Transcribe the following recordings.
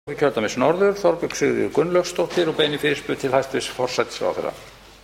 Kjördæmis norður, Þorbjörg Sigríður Gunnlaugsdóttir og beini fyrirspurn til hæstv. Forsætisráðherra.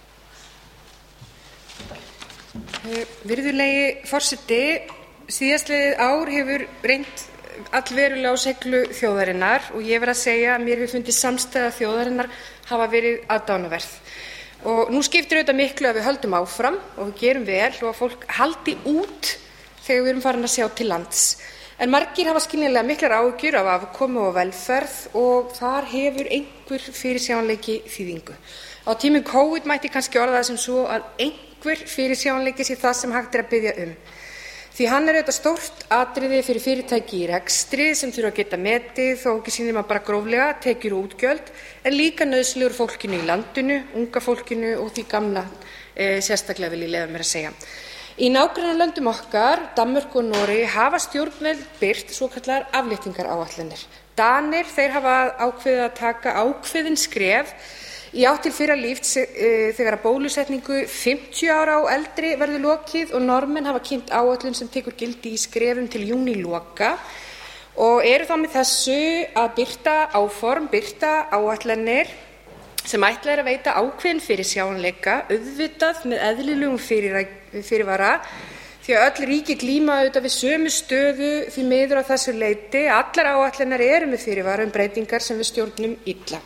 Virðulegi forseti, síðastliðið ár hefur reynt allverulega á seiglu þjóðarinnar og ég verð að segja að mér hefur fundist samstaða þjóðarinnar hafa verið aðdáunarverð. Og nú skiptir auðvitað miklu að við höldum áfram og við gerum vel og að fólk haldi út þegar við erum farin að sjá til lands. En margir hafa skiljanlega miklar áhyggjur af afkomu og velferð og þar hefur einhver fyrirsjáanleiki þýðingu. Á tímum COVID mætti kannski orða það sem svo að einhver fyrirsjáanleiki sé það sem hægt að biðja Því hann auðvitað stórt atriði fyrir fyrirtæki í rekstri sem þurfa að geta metið þó ekki sýnir maður bara gróflega tekjur og útgjöld, en líka nauðsynlegur fólkinu í landinu, unga fólkinu og því gamla sérstaklega vil ég leyfa mér að segja. Í nágrannalöndum okkar, Danmörku og Noregi, hafa stjórnvöld birt svokallaðar afléttingaráætlanir. Danir, þeir hafa ákveðið að taka ákveðin skref í átt til fyrra líf þegar bólusetningu 50 ára og eldri verður lokið og Norðmenn hafa kynnt áætlun sem tekur gildi í skrefum til júníloka og eru þá með þessu að birta áætlanir sem ætlað að veita ákveðin fyrirsjáanleika, auðvitað með eðlilegum fyrirvara, því að öll ríki glíma auðvitað við sömu stöðu því miður á þessu leyti. Allar áætlanir eru með fyrirvara breytingar sem við stjórnum illa.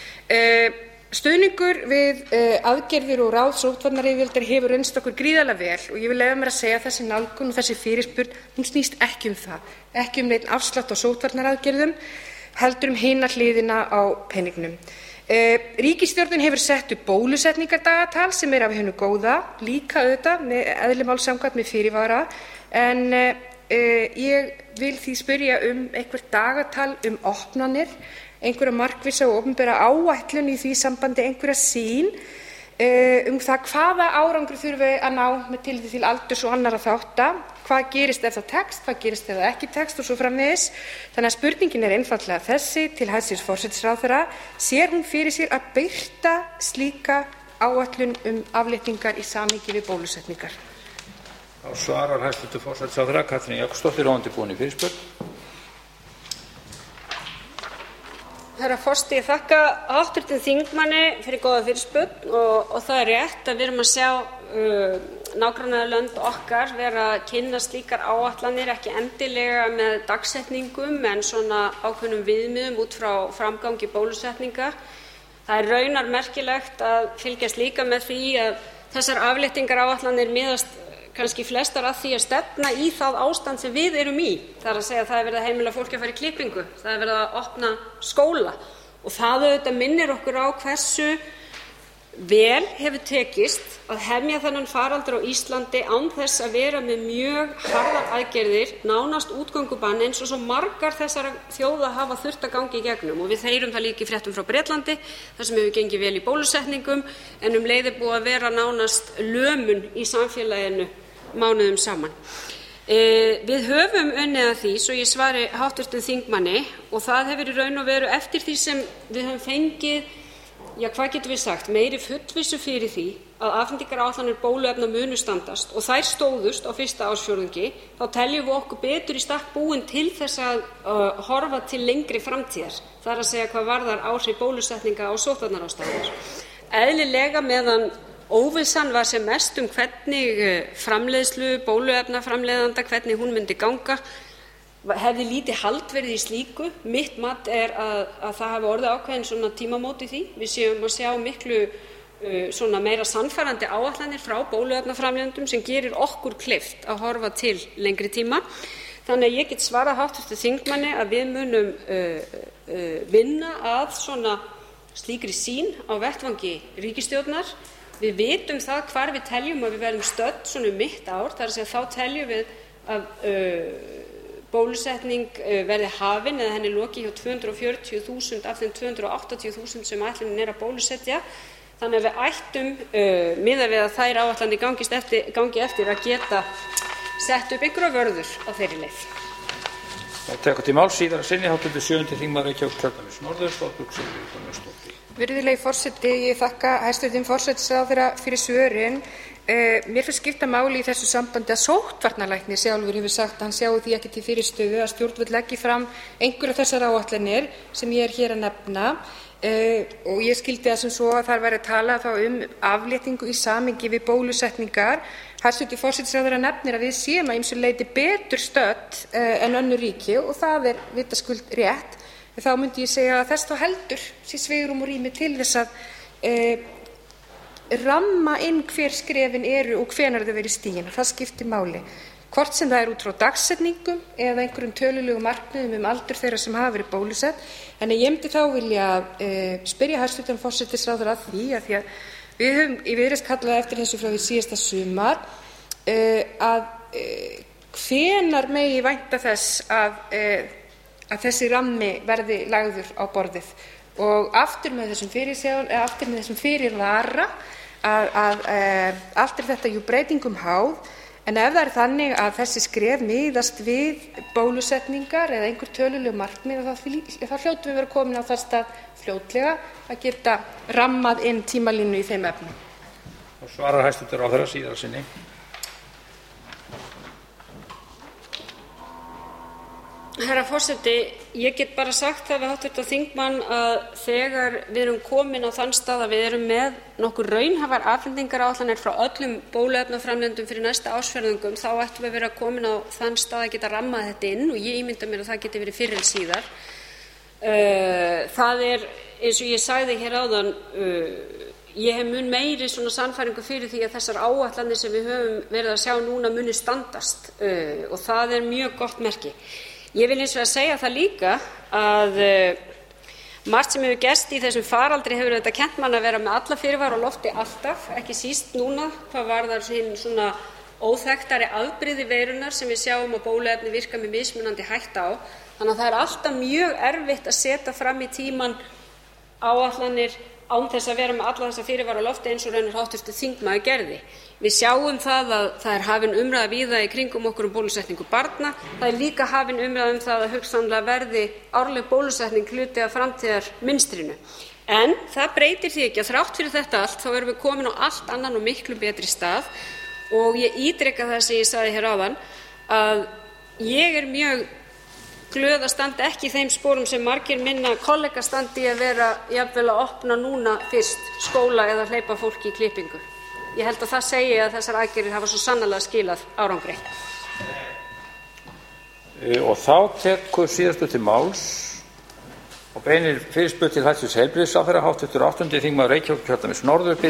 Stuðningur við aðgerðir og ráð sóttvarnayfirvalda hefur reynst okkur gríðarlega vel og ég vil leyfa mér að segja að þessi nálgun og þessi fyrirspurn, hún snýst ekki það, ekki neinn afslátt á sóttvarnaaðgerðum, heldur hina hliðina á peningnum. Ríkisstjórnin hefur sett upp bólusetningardagatal sem af hinu góða, líka auðvitað með eðli máls samkvæmt með fyrirvara, en ég vil því spyrja eitthvert dagatal opnanir, einhverja markvissa og opinbera áætlun í því sambandi, einhverja sýn það hvaða árangur þurfi að ná með tilliti til aldurs og annarra þátta, hvað gerist ef það tekst, hvað gerist ef það ekki tekst og svo framvegis. Þannig að spurningin einfaldlega þessi til hæstv. Forsætisráðherra: sér hún fyrir sér að birta slíka áætlun afléttingar í samhengi við bólusetningar? Þá svarar hæstv. Forsætisráðherra Katrín Jakobsdóttir og undirbúin í fyrirspurn. Herra forseti, ég þakka hv. þingmanni fyrir góða fyrirspurn og það er rétt að við erum að sjá nágrannalönd okkar vera að kynna slíkar áætlanir, ekki endilega með dagsetningum en svona ákveðnum viðmiðum út frá framgangi bólusetninga. Það er raunar merkilegt að fylgjast líka með því að þessar afléttingaráætlanir miðast kannski flestar að því að stefna í það ástand sem við erum í. Það er að segja að það er verið að heimila fólki að fara í klippingu, það er verið að opna skóla og það auðvitað minnir okkur á hversu vel hefur tekist að hemja þennan faraldur á Íslandi án þess að vera með mjög harðar aðgerðir, nánast útgöngubann eins og svo margar þessara þjóða hafa þurft að ganga í gegnum. Og við heyrum það líka í fréttum frá Bretlandi, þar sem hefur gengið vel í bólusetningum en leið búið að vera nánast lömun í samfélaginu mánuðum saman. Við höfum unnið að því, svo ég svari hv. þingmanni, og það hefur í raun og veru eftir því sem við höfum fengið, hvað getum við sagt, meiri fullvissu fyrir því að afhendingaráætlanir bóluefna munu standast og þær stóðust á fyrsta ársfjórðungi, þá teljum við okkur betur í stakk búin til þess að horfa til lengri framtíðar. Það er að segja hvað varðar áhrif bólusetninga á sóttvarnaráðstafanir. Eðlilega meðan óvissan var sem mest hvernig framleiðslu bóluefnaframleiðanda, hvernig hún myndi ganga, hefði lítið hald verið í slíku. Mitt mat er að það hafi orðið ákveðin svona tímamót í því. Við séum að sjá miklu svona meira sannfærandi áætlanir frá bóluefnaframleiðendum sem gerir okkur kleift að horfa til lengri tíma. Þannig að ég get svarað hv. þingmanni að við munum vinna að svona slíkri sýn á vettvangi ríkisstjórnar. Við vitum það hvar við teljum að við verðum stödd svona mitt ár, það er að segja þá teljum við að bólusetning verði hafin eða henni lokið hjá 240.000 af þeim 280.000 sem ætlunin að bólusetja. Þannig að við ættum, miðað við að þær áætlanir gangi eftir, að geta sett upp einhverjar vörður á þeirri leið. Það tekur til máls síðar að sinni hv. 7. þingmaður Reykjavíkurkjördæmis norður, Þorbjörg Sigríður Gunnlaugsdóttir. Virðulegi forseti, ég þakka hæstv. Forsætisráðherra fyrir svörin. mér finnst skipta máli í þessu sambandi að sóttvarnalæknir sjálfur hefur sagt að hann sjái því ekki til fyrirstöðu að stjórnvöld leggi fram einhverjar þessar áætlanir sem ég hér að nefna og ég skildi það sem svo að þar væri talað þá afléttingu í samhengi við bólusetningar. Hæstv. Forsætisráðherra nefnir að við séum að ýmsu leyti betur stödd en önnur ríki og það vitaskuld rétt. Þá myndi ég segja að þess þá heldur sé svigrúm og rými til þess að ramma inn hver skrefin eru og hvenær þau verið stigin. Það skiptir máli. Hvort sem það út frá dagsetningum eða einhverjum tölulegum markmiðum aldur þeirra sem hafa verið bólusett. En ég myndi þá vilja spyrja hæstv. Forsætisráðherra að því að við höfum í Viðreisn kallað eftir þessu frá því síðasta sumar að hvenær megi vænta þess að þessi rammi verði lagður á borðið og aftur með þessum fyrirvara að allt þetta breytingum háð. En ef það þannig að þessi skref miðast við bólusetningar eða einhver töluleg markmið þá hljótum við vera komin á það stað fljótlega að geta rammað inn tímalínu í þeim efnum. Og svarar hæstv. Ráðherra síðar sinni. Herra forseti, ég get bara sagt það við hv. þingmann að þegar við erum komin á þann stað að við erum með nokkur raunhæfar afhendingaráætlanir frá öllum bóluefnaframleiðendum fyrir næsta ársfjórðungum þá ættum við að vera komin á þann stað að geta rammað þetta inn og ég ímynda mér að það geti verið fyrr en síðar. Það eins og ég sagði hér áðan, ég hef mun meiri svona sannfæringu fyrir því að þessar áætlanir sem við höfum verið að sjá núna muni standast og það mjög gott merki. Ég vil hins vegar segja það líka að margt sem hefur gerst í þessum faraldri hefur þetta kennt mann að vera með alla fyrirvara á lofti alltaf, ekki síst núna hvað varðar hinn svona óþekktari afbrigði veirunnar sem við sjáum að bóluefni virka með mismunandi hætta á. Þannig að það alltaf mjög erfitt að setja fram í tímann áætlanir án þess að vera með alla þessa fyrirvara á lofti eins og raunar hv. Þingmaður gerði. Við sjáum það að það hafin umræða víða í kringum okkur bólusetningu barna. Það líka hafin umræða það að hugsanlega verði árleg bólusetning hluti af framtíðarmynstrinu. En það breytir því ekki að þrátt fyrir þetta allt þá erum við komin á allt annan og miklu betri stað og ég ítreka það sem ég sagði hér áðan að ég mjög glöð að standa ekki í þeim sporum sem margir minna kollega standi að vera jafnvel að opna núna fyrst skóla eða hleypa fólki í klippingu. Ég held að það segi að þessar aðgerðir hafa svo sannarlega skilað árangri. Og þá tekur síðastu til máls og beinir fyrirspurn til hæstv. Heilbrigðisráðherra, hv. 8. þingmaður Reykjavíkurkjördæmis norður.